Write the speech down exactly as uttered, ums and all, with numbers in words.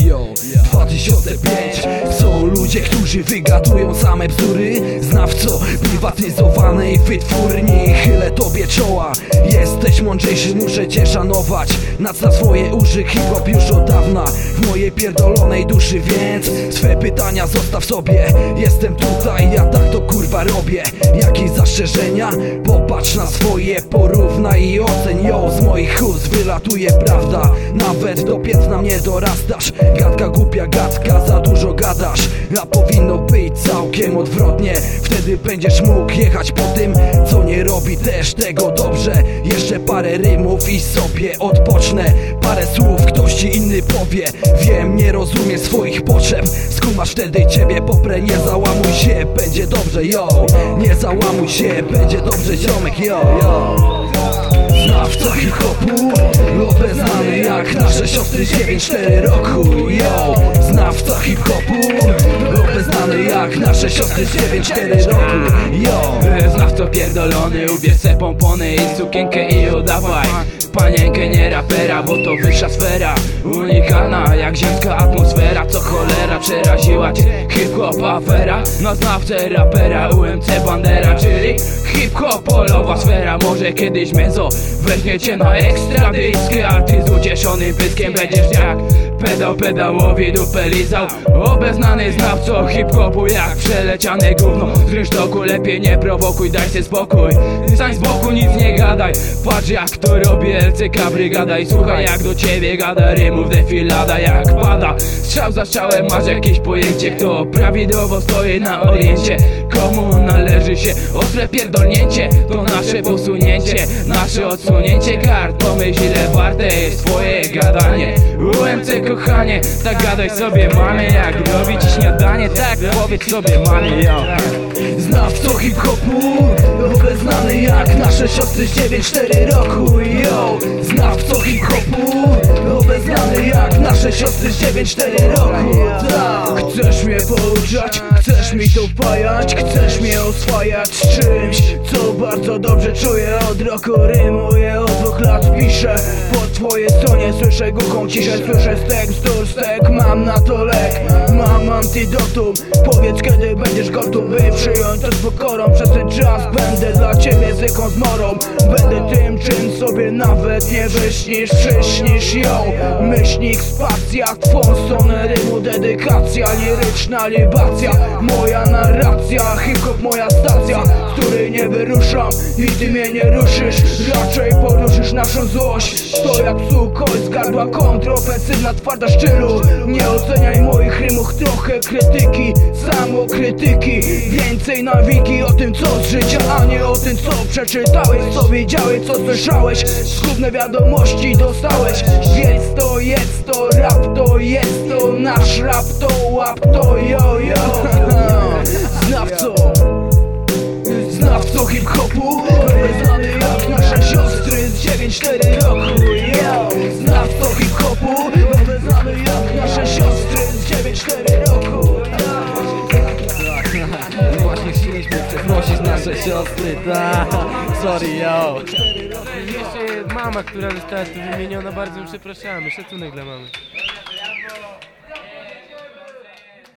yo, dwa tysiące pięć. Są ludzie, którzy wygadują same bzdury. Znawco prywatyzowanej wytwórni, chylę tobie czoła. Jesteś mądrzejszy, muszę cię szanować. Nac na swoje uszy, hip-hop już od dawna w mojej pierdolonej duszy, więc swe pytania zostaw sobie. Jestem tutaj, ja tak to kurwa robię. Jakieś zastrzeżenia? Popatrz na swoje, porównaj i oceń. Yo, z moich ust wylatuje prawda. Nawet do piętna mnie dorastasz. Gadka głupia, gadka, za dużo gadasz. A powinno być całkiem odwrotnie. Wtedy będziesz mógł jechać po tym, co nie robi też tego dobrze. Jeszcze parę rymów i sobie odpocznę. Parę słów ktoś ci inny powie. Wiem, nie rozumiesz swoich potrzeb. Skumasz, wtedy ciebie poprę. Nie załamuj się, będzie dobrze, yo. Nie załamuj się, będzie dobrze, ziomek, yo, yo. Znawca hip-hopu, obeznany jak nasze siostry z dziewięć cztery roku, yo. Znawca hip-hopu, obeznany jak nasze siostry z dziewięć cztery roku, yo. Znawco pierdolony, ubierz se pompony i sukienkę i udawaj panienkę, nie rapera, bo to wyższa sfera. Unikalna jak ziemska atmosfera. Co cholera przeraziła cię hip-hop afera? Na znawcę rapera U M C Bandera, czyli hip-hopolowa sfera. Może kiedyś mezo weźmie cię na ekstra dyski, a ty z ucieszonym pyskiem będziesz jak pedał pedałowi dupę lizał. Obeznany znawco hip-hopu jak przeleciane gówno. Z rynsztoku lepiej nie prowokuj, daj się spokój. Stań z boku, nic nie gadaj. Patrz jak to robi L C K brygada i słuchaj jak do ciebie gada. Rymów defilada jak pada. Strzał za strzałem masz jakieś pojęcie, kto prawidłowo stoi na oriencie. Komu należy się ostre pierdolnięcie? To nasze posunięcie, nasze odsunięcie kart. Pomyśl ile warte jest twoje gadanie. U M C kochanie, tak gadaj sobie mamy. Jak robić śniadanie, tak powiedz sobie mamy, yo. Znawco hip-hopu, obeznany jak nasze siostry z dziewięć cztery roku, yo. Znawco hip-hopu, obeznany jak nasze siostry z dziewięć cztery roku, tak. Chcesz mnie pouczać, chcesz mi to wpajać, chcesz mnie oswajać z czymś, co bardzo dobrze czuję. Od roku rymuję, od dwóch lat piszę. Po twojej stronie słyszę głuchą ciszę. Słyszę stek, stur, stek, mam na to lek. Mam antidotum, powiedz kiedy będziesz gotów, by przyjąć to z pokorą. Przez ten czas będę dla ciebie zyką zmorą. Będę tym, czym sobie nawet nie wyśnisz. Przyśnisz ją, myślnik, spacja. Twą stronę rymu, dedykacja. Liryczna libacja, moja narracja. Hip-hop moja stacja, z której nie wyruszam i ty mnie nie ruszysz. Raczej poruszysz naszą złość. To jak sukość z gardła, kontrofensywna twarda szczylu. Nie oceniaj moich rymów, trochę krytyki, samokrytyki. Więcej nawiki o tym co z życia, a nie o tym co przeczytałeś, co wiedziałeś, co słyszałeś. Zgubne wiadomości dostałeś. Więc to jest to rap, to jest to nasz rap, to łap to yo yo. Znawco, znawco hip-hopu, obeznany jak nasze siostry z dziewięć cztery roku, yo. Znawco hip-hopu, obeznany jak nasze siostry z dziewięć cztery roku. Właśnie chcieliśmy przeprosić nasze siostry, ta. Sorry, yo. Jeszcze mama, która została tu wymieniona, bardzo ją przepraszamy, szacunek dla mamy.